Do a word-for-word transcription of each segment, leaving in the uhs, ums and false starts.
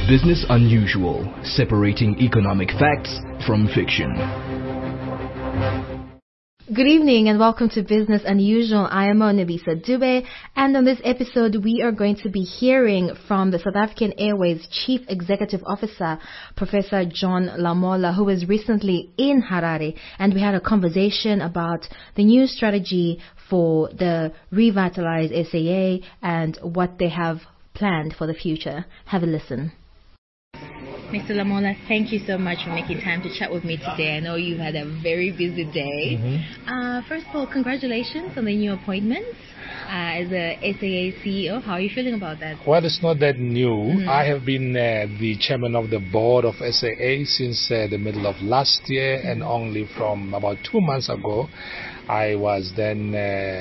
Business Unusual, separating economic facts from fiction. Good evening and welcome to Business Unusual. I am Nabisa Dube, and on this episode we are going to be hearing from the South African Airways Chief Executive Officer, Professor John Lamola, who was recently in Harare, and we had a conversation about the new strategy for the revitalized S A A and what they have planned for the future. Have a listen. Mister Lamola, thank you so much for making time to chat with me today. I know you've had a very busy day. Mm-hmm. Uh, first of all, congratulations on the new appointment uh, as a S A A C E O. How are you feeling about that? Well, it's not that new. Mm-hmm. I have been uh, the chairman of the board of S A A since uh, the middle of last year, mm-hmm. and only from about two months ago, I was then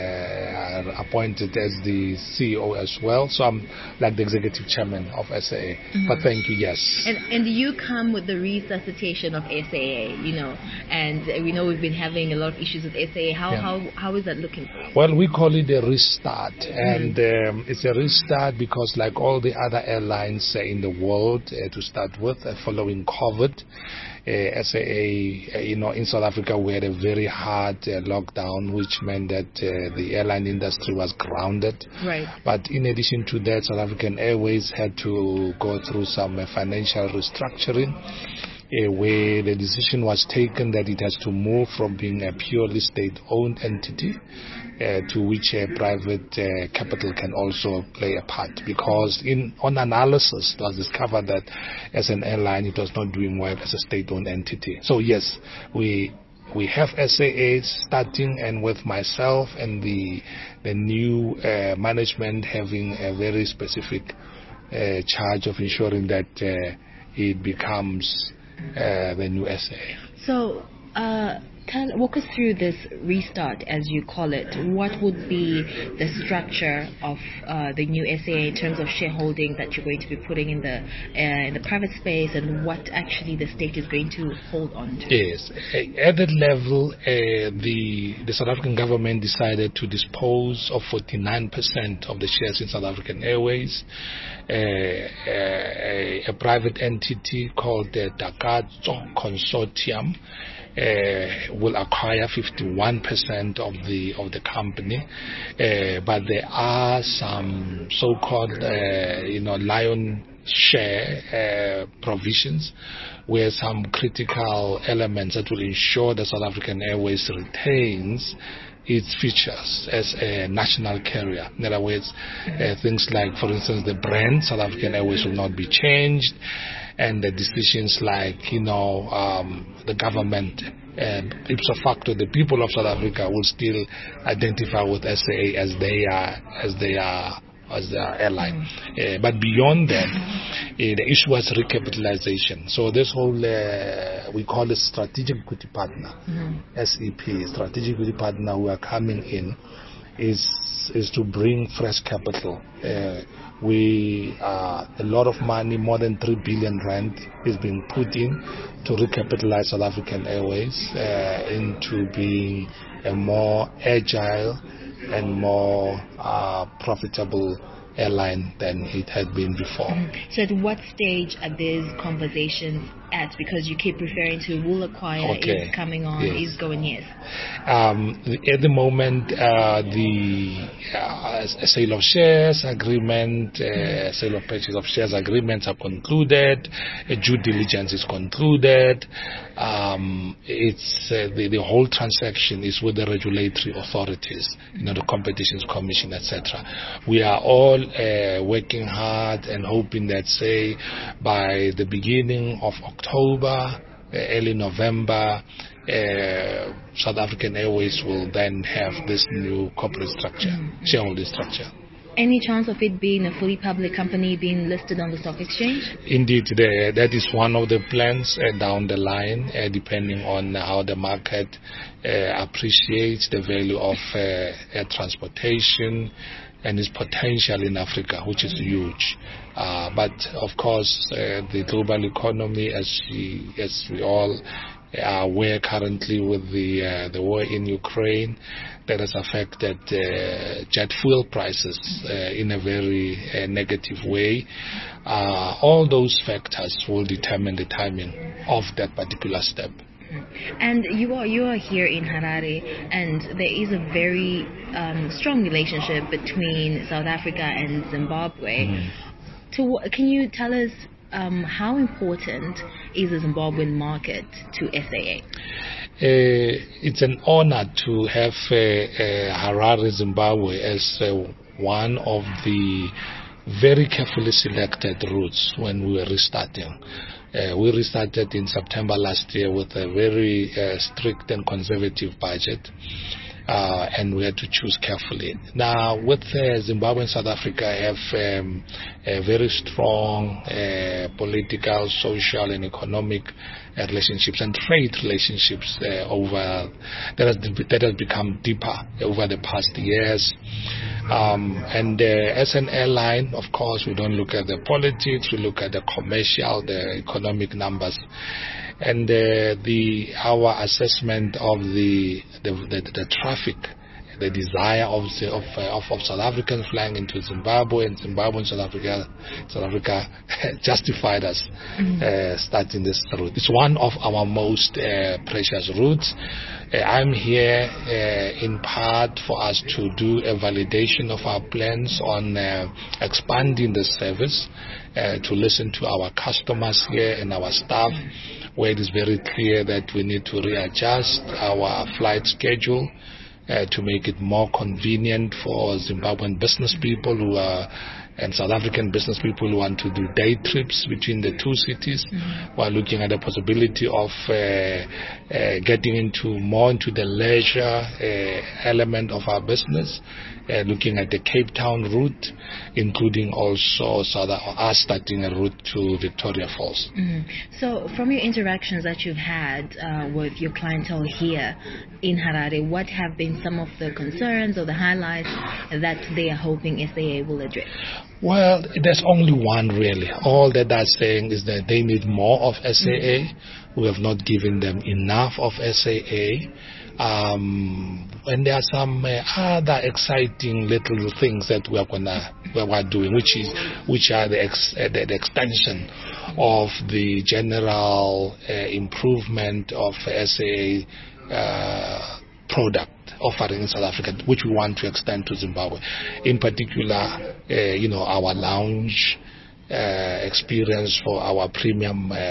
uh, appointed as the C E O as well. So I'm like the executive chairman of S A A. Mm-hmm. But thank you, yes. And, and you come with the resuscitation of S A A, you know, and we know we've been having a lot of issues with S A A. How yeah. how how is that looking for you? Well, we call it a restart. Mm-hmm. And um, it's a restart because like all the other airlines uh, in the world, uh, to start with, uh, following COVID, Uh, S A A, uh, you know, in South Africa, we had a very hard uh, lockdown, which meant that uh, the airline industry was grounded. Right. But in addition to that, South African Airways had to go through some uh, financial restructuring, uh, where the decision was taken that it has to move from being a purely state-owned entity Uh, to which a private uh, capital can also play a part, because in on analysis it was discovered that as an airline it was not doing well as a state-owned entity. So yes, we we have S A A starting, and with myself and the the new uh, management having a very specific uh, charge of ensuring that uh, it becomes uh, the new S A A. So uh Tell, walk us through this restart, as you call it. What would be the structure of uh, the new S A A in terms of shareholding that you're going to be putting in the uh, in the private space, and what actually the state is going to hold on to? Yes, at that level, uh, the the South African government decided to dispose of forty-nine percent of the shares in South African Airways. Uh, uh, a private entity called the Takatso Consortium Uh, will acquire fifty-one percent of the of the company, uh, but there are some so-called uh, you know lion share uh, provisions, where some critical elements that will ensure that South African Airways retains its features as a national carrier. In other words, uh, things like, for instance, the brand South African Airways will not be changed, and the decisions like, you know, um, the government, uh, ipso facto, the people of South Africa will still identify with S A A as they are, as they are, as their airline. Mm-hmm. Uh, but beyond that, uh, the issue was recapitalization. So this whole, uh, we call it strategic equity partner, mm-hmm. S E P, strategic equity partner who are coming in, is is to bring fresh capital. Uh, we uh, a lot of money, more than three billion rand, is being put in to recapitalize South African Airways uh, into being a more agile and more uh, profitable airline than it had been before. Mm-hmm. So at what stage are these conversations at? Because you keep referring to will acquire, okay. is coming on, yes. is going, yes. Um, at the moment, uh, the uh, sale of shares agreement, uh, sale of purchase of shares agreements are concluded, a due diligence is concluded. Um, it's uh, the, the whole transaction is with the regulatory authorities, you know, the Competition Commission, et cetera. We are all uh, working hard and hoping that, say, by the beginning of October, uh, early November, uh, South African Airways will then have this new corporate structure, mm-hmm. shareholding structure. Any chance of it being a fully public company, being listed on the stock exchange? Indeed, the, that is one of the plans uh, down the line, uh, depending on how the market uh, appreciates the value of uh, air transportation and its potential in Africa, which is huge. Uh, but of course, uh, the global economy, as we, as we all are aware currently with the uh, the war in Ukraine that has affected uh, jet fuel prices uh, in a very uh, negative way. Uh, all those factors will determine the timing of that particular step. And you are you are here in Harare, and there is a very um, strong relationship between South Africa and Zimbabwe. Mm-hmm. To, can you tell us um, how important is the Zimbabwean market to S A A? Uh, it's an honor to have uh, uh, Harare, Zimbabwe as uh, one of the very carefully selected routes when we were restarting. Uh, we restarted in September last year with a very uh, strict and conservative budget, uh, and we had to choose carefully. Now, with uh, Zimbabwe and South Africa have um, a very strong uh, political, social, and economic uh, relationships and trade relationships uh, over that has, that has become deeper over the past years. Um, and uh, as an airline, of course, we don't look at the politics, we look at the commercial, the economic numbers. And uh, the our assessment of the the, the, the traffic, the desire of the, of, uh, of of South Africans flying into Zimbabwe and Zimbabwe and South Africa, South Africa justified us mm-hmm. uh, starting this route. It's one of our most uh, precious routes. Uh, I'm here uh, in part for us to do a validation of our plans on uh, expanding the service, uh, to listen to our customers here and our staff, where it is very clear that we need to readjust our flight schedule uh, to make it more convenient for Zimbabwean business people who are and South African business people who want to do day trips between the two cities. Mm-hmm. We're looking at the possibility of uh, uh, getting into more into the leisure uh, element of our business, uh, looking at the Cape Town route, including also South us starting a route to Victoria Falls. Mm-hmm. So from your interactions that you've had uh, with your clientele here in Harare, what have been some of the concerns or the highlights that they are hoping S A A will address? Well, there's only one really. All that they're saying is that they need more of S A A. Mm-hmm. We have not given them enough of S A A. Um, and there are some uh, other exciting little things that we are gonna we are doing, which is which are the, ex, uh, the, the extension of the general uh, improvement of S A A uh, product offering in South Africa, which we want to extend to Zimbabwe. In particular, uh, you know, our lounge uh, experience for our premium uh,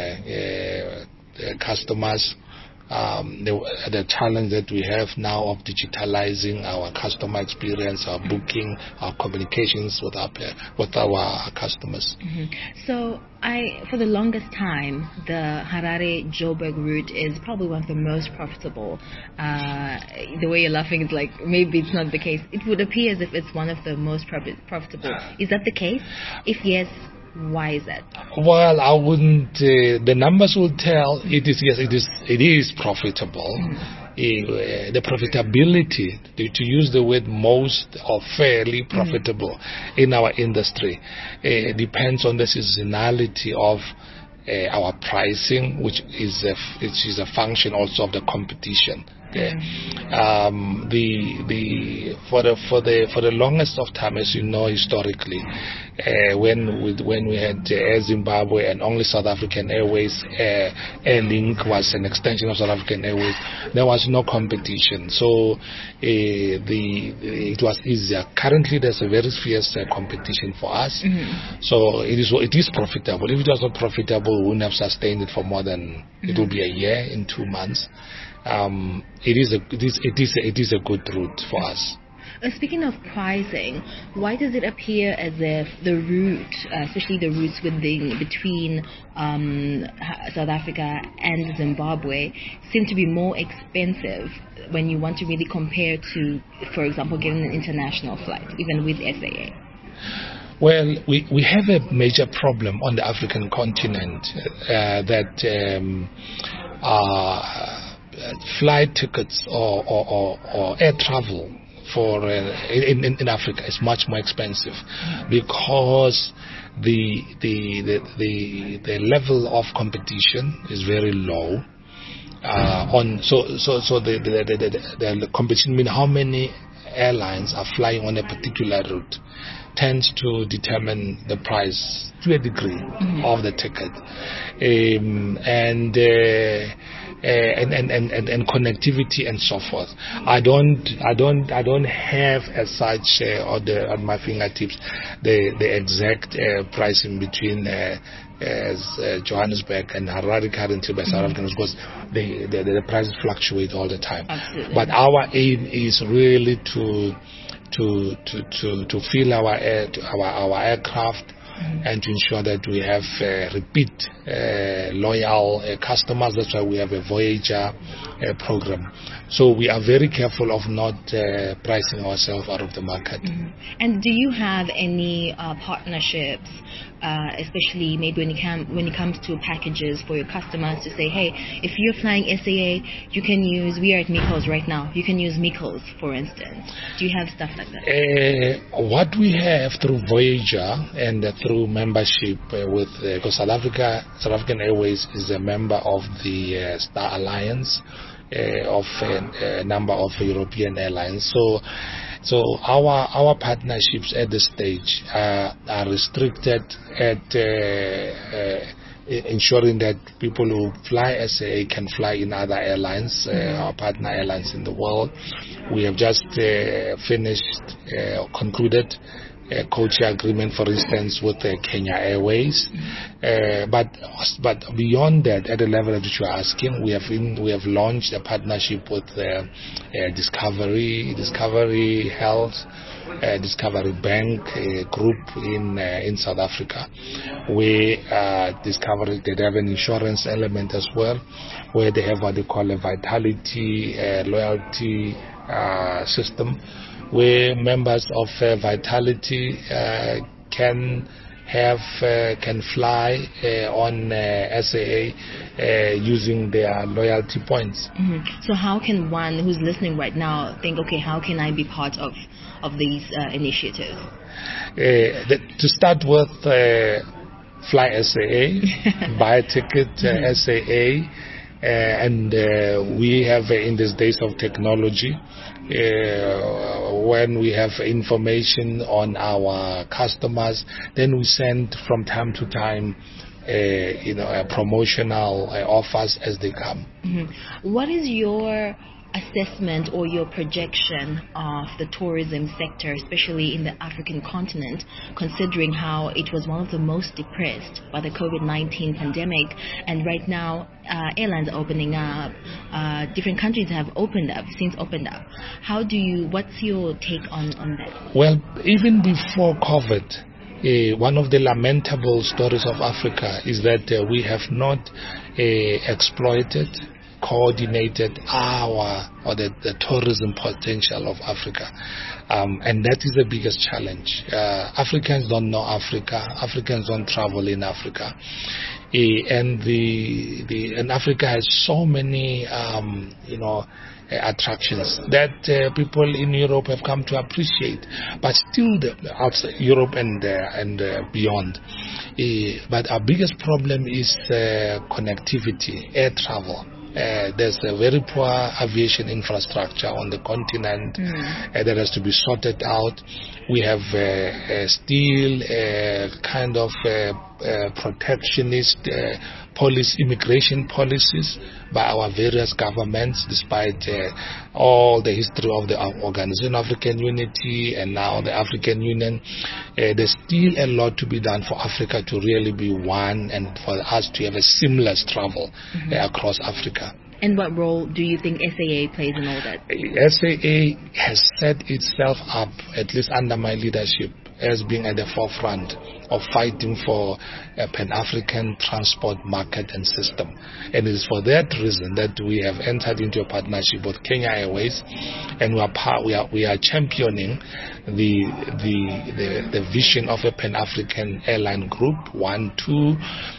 uh, customers. Um, the, the challenge that we have now of digitalizing our customer experience, our booking, our communications with our with our customers. Mm-hmm. So, I for the longest time, the Harare-Joburg route is probably one of the most profitable. Uh, the way you're laughing is like maybe it's not the case. It would appear as if it's one of the most profitable. Is that the case? If yes, why is that? Well, I wouldn't. Uh, the numbers will tell. It is yes. It is. It is profitable. Mm. Uh, the profitability, to use the word most or fairly profitable mm. in our industry, uh, depends on the seasonality of uh, our pricing, which is a which is a function also of the competition. Yeah. Um, the the for the for the for the longest of time, as you know, historically, uh, when we when we had uh, Air Zimbabwe and only South African Airways, uh, Airlink was an extension of South African Airways. There was no competition, so uh, the it was easier. Currently, there's a very fierce uh, competition for us, mm-hmm. so it is it is profitable. If it was not profitable, we wouldn't have sustained it for more than mm-hmm. it will be a year in two months. Um, it is a it is it is a, it is a good route for us. Uh, speaking of pricing, why does it appear as if the route, uh, especially the routes within between um, South Africa and Zimbabwe, seem to be more expensive when you want to really compare to, for example, getting an international flight, even with S A A? Well, we, we have a major problem on the African continent uh, that um, uh, flight tickets or, or, or, or air travel for uh, in, in, in Africa is much more expensive because the, the the the the level of competition is very low. uh, on so so so the the, the, the, the competition mean how many airlines are flying on a particular route tends to determine the price to a degree mm-hmm. of the ticket, um, and, uh, uh, and, and and and and connectivity and so forth. I don't I don't I don't have as such uh, on the on my fingertips the the exact uh, pricing between. Uh, as uh, Johannesburg and Harare currently by South Africans, because the, the the prices fluctuate all the time. Absolutely. But our aim is really to to to to, to fill our air, our our aircraft mm-hmm. and to ensure that we have uh, repeat uh, loyal uh, customers. That's why we have a Voyager uh, program. So we are very careful of not uh, pricing ourselves out of the market. Mm-hmm. And do you have any uh, partnerships, uh, especially maybe when it, com- when it comes to packages for your customers to say, hey, if you're flying S A A, you can use, we are at Mikos right now, you can use Mikos, for instance. Do you have stuff like that? Uh, what we have through Voyager and uh, through membership uh, with, because uh, South Africa, South African Airways is a member of the uh, Star Alliance, Uh, of a, a number of European airlines. So so our our partnerships at this stage uh, are restricted at uh, uh, ensuring that people who fly S A A can fly in other airlines, uh, our partner airlines in the world. We have just uh, finished, uh, concluded a codeshare agreement, for instance, with uh, Kenya Airways. Uh, but but beyond that, at the level at which you are asking, we have in, we have launched a partnership with uh, uh, Discovery, Discovery Health, uh, Discovery Bank uh, group in uh, in South Africa. We uh, Discovery, they have an insurance element as well, where they have what they call a vitality uh, loyalty uh, system, where members of uh, Vitality uh, can have uh, can fly uh, on uh, S A A uh, using their loyalty points. Mm-hmm. So how can one who's listening right now think, okay, how can I be part of of these uh, initiatives? Uh, the, to start with, uh, fly S A A, buy a ticket uh, mm-hmm. S A A, uh, and uh, we have uh, in these days of technology, Uh, when we have information on our customers, then we send from time to time, uh, you know, uh, promotional uh, offers as they come. Mm-hmm. What is your assessment or your projection of the tourism sector, especially in the African continent, considering how it was one of the most depressed by the COVID nineteen pandemic, and right now uh, airlines are opening up, uh, different countries have opened up, since opened up. How do you, what's your take on, on that? Well, even before COVID, Uh, one of the lamentable stories of Africa is that uh, we have not uh, exploited, coordinated our or the, the tourism potential of Africa, um, and that is the biggest challenge. Uh, Africans don't know Africa. Africans don't travel in Africa, uh, and the the and Africa has so many um, you know. attractions that uh, people in Europe have come to appreciate, but still the, outside Europe and uh, and uh, beyond. Uh, but our biggest problem is uh, connectivity, air travel. Uh, there's a very poor aviation infrastructure on the continent mm. uh, that has to be sorted out. We have uh, uh, still uh, kind of uh, uh, protectionist uh, policy, immigration policies by our various governments, despite uh, all the history of the Organization of African Unity and now the African Union. Uh, there's still a lot to be done for Africa to really be one and for us to have a seamless travel mm-hmm. uh, across Africa. And what role do you think S A A plays in all that? S A A has set itself up, at least under my leadership, as being at the forefront of fighting for a Pan-African transport market and system. And it is for that reason that we have entered into a partnership with Kenya Airways, and we are part, we are we are championing the the the, the vision of a Pan-African airline group. One, two.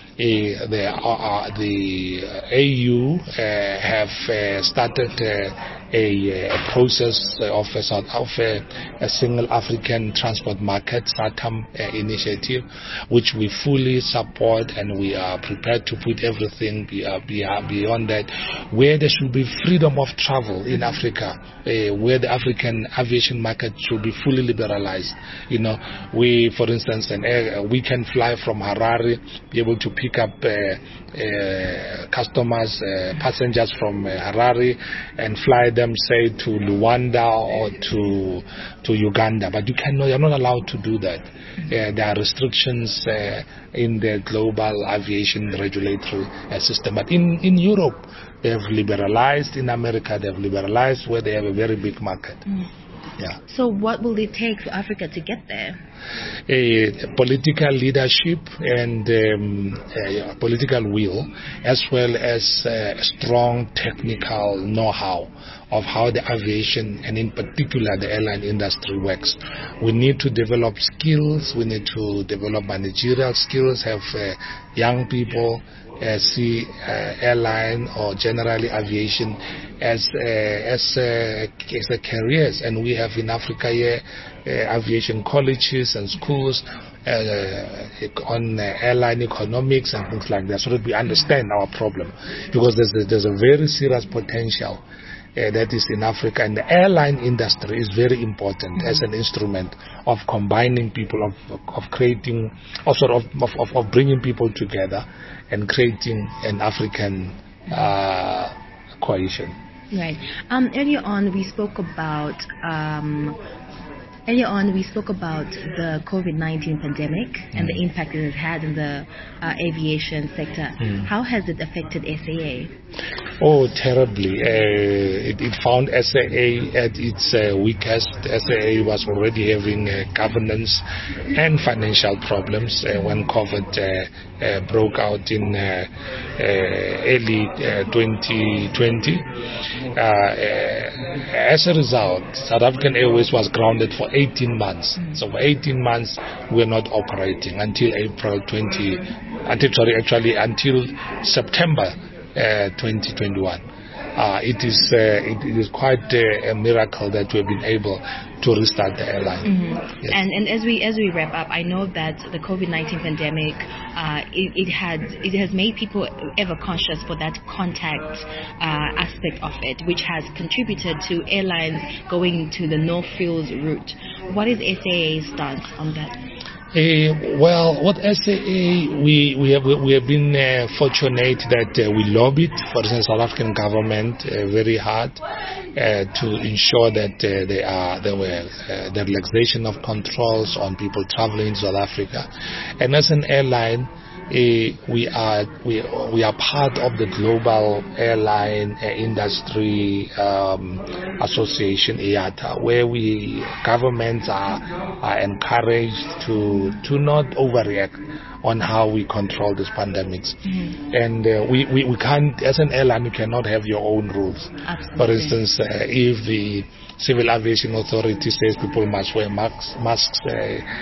Uh, the uh, the A U uh, have uh, started uh, a, a process of a, sort of a, a single African transport market, SATAM uh, initiative, which we fully support, and we are prepared to put everything be, uh, be, uh, beyond that, where there should be freedom of travel in Africa, uh, where the African aviation market should be fully liberalized. You know, we, for instance, an air, we can fly from Harare, be able to pick up uh, uh, customers, uh, passengers from uh, Harare, and fly them, say, to Luanda or to to Uganda. But you cannot, you're not allowed to do that. Uh, there are restrictions uh, in the global aviation regulatory uh, system. But in, in Europe, they have liberalized. In America, they have liberalized, where they have a very big market. Mm. Yeah. So what will it take for Africa to get there? A political leadership and um, a political will, as well as uh, strong technical know-how of how the aviation and in particular the airline industry works. We need to develop skills, we need to develop managerial skills, have uh, young people uh, see uh, airline or generally aviation as uh, as, uh, as a careers, and we have in Africa here uh, aviation colleges and schools uh, on uh, airline economics and things like that, so that we understand our problem, because there's a, there's a very serious potential Uh, that is in Africa, and the airline industry is very important mm-hmm. as an instrument of combining people, of of creating, of sort of of, of, of bringing people together and creating an African uh, coalition. Right. Um, earlier on, we spoke about. Um, Earlier on, we spoke about the COVID nineteen pandemic mm. and the impact it has had in the uh, aviation sector. Mm. How has it affected S A A? Oh, terribly. Uh, it, it found S A A at its uh, weakest. S A A was already having uh, governance and financial problems uh, when COVID uh, uh, broke out in uh, uh, early uh, twenty twenty. Uh, uh, as a result, South African Airways was grounded for eighteen months. Mm. So for eighteen months, we were not operating until April twenty, until sorry, actually until September uh, twenty twenty-one. Uh, it is uh, it, it is quite uh, a miracle that we have been able to restart the airline. Mm-hmm. Yes. And and as we as we wrap up, I know that the COVID nineteen pandemic uh, it, it had it has made people ever conscious for that contact uh, aspect of it, which has contributed to airlines going to the no frills route. What is S A A's stance on that? Uh, well, what S A A, we we have we have been uh, fortunate that uh, we lobbied, for instance, South African government uh, very hard uh, to ensure that uh, there are there were uh, the relaxation of controls on people traveling to South Africa, and as an airline, uh, we are we we are part of the Global Airline uh, Industry um, Association, I A T A, where we governments are are encouraged to to not overreact on how we control these pandemics. Mm-hmm. And uh, we, we, we can't, as an airline, you cannot have your own rules. Absolutely. For instance, uh, if the Civil Aviation Authority says people must wear masks, masks uh,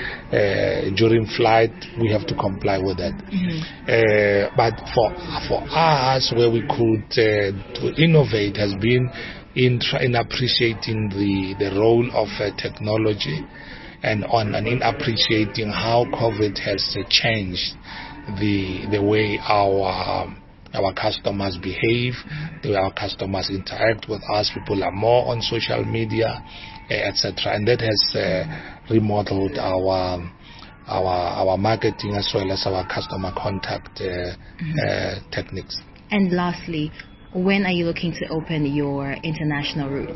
uh, during flight, we have to comply with that. Mm-hmm. Uh, but for for us, where we could uh, to innovate has been in, try, in appreciating the, the role of uh, technology, and on and in appreciating how COVID has uh, changed the the way our um, our customers behave, the way our customers interact with us. People are more on social media, uh, et cetera, and that has uh, remodeled our our our marketing as well as our customer contact uh, mm-hmm. uh, techniques. And lastly, when are you looking to open your international routes?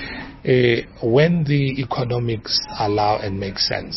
Uh, when the economics allow and make sense.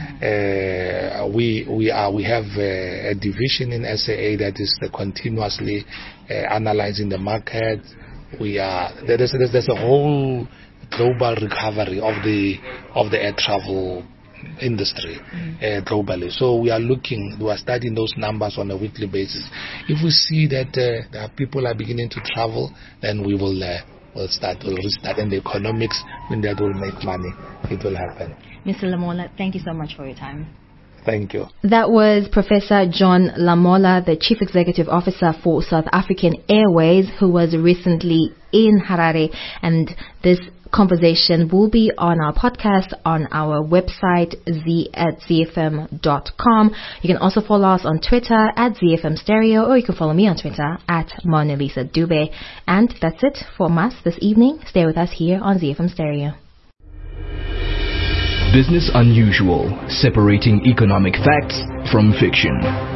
Uh, we we are we have a, a division in S A A that is uh, continuously uh, analyzing the market. We are there's, there's there's a whole global recovery of the of the air travel industry mm. uh, globally. So we are looking, we are studying those numbers on a weekly basis. If we see that uh, that people are beginning to travel, then we will uh, will start, we'll restart, and the economics, when that will make money, it will happen. Mister Lamola, thank you so much for your time. Thank you. That was Professor John Lamola, the Chief Executive Officer for South African Airways, who was recently in Harare. And this conversation will be on our podcast on our website, z at z f m dot com. You can also follow us on Twitter at Z F M Stereo, or you can follow me on Twitter at Mona Lisa Dube. And that's it from us this evening. Stay with us here on Z F M Stereo. Business Unusual, separating economic facts from fiction.